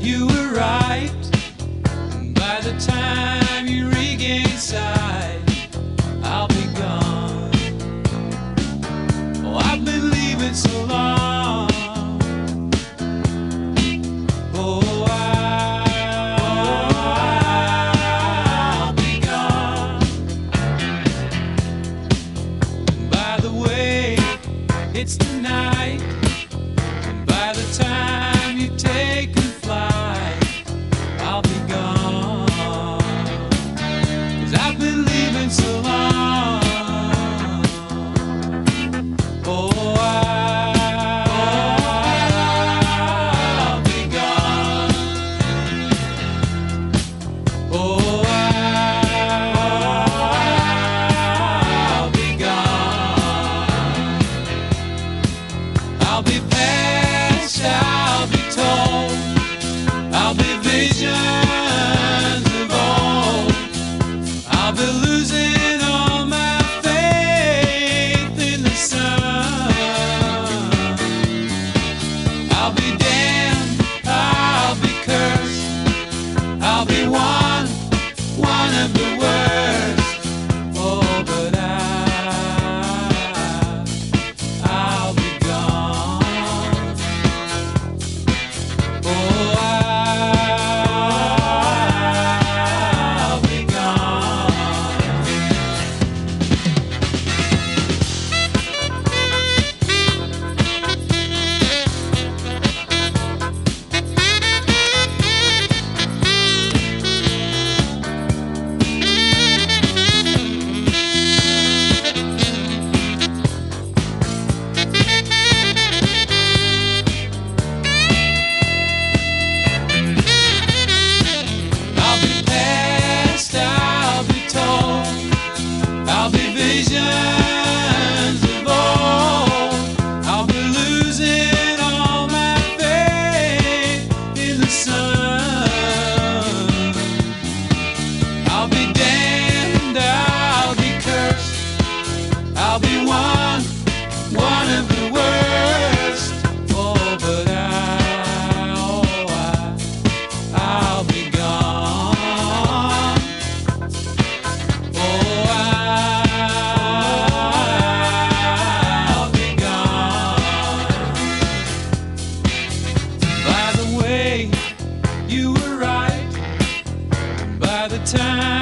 You were right. By the time you regain sight, I'll be gone. Oh, I've been leaving so long. Oh, I'll be gone. By the way, it's tonight. And by the time you take a flight, I'll be gone. 'Cause I've been leaving so long. Oh, I'll be gone. Oh, I'll be gone. I'll be past, I'll be told, I'll be visions of old. I'll be losing all my faith in the sun. I'll be damned, I'll be cursed, I'll be one of the worst. Oh, but I'll be gone. Oh, I'll be gone. I'll be past, I'll be told, I'll be visions of old. I'll be losing all my faith in the sun. I'll be damned, I'll be cursed, I'll be one of the worst. Oh, but I'll be gone. Oh, I'll be gone. By the way, you were right. By the time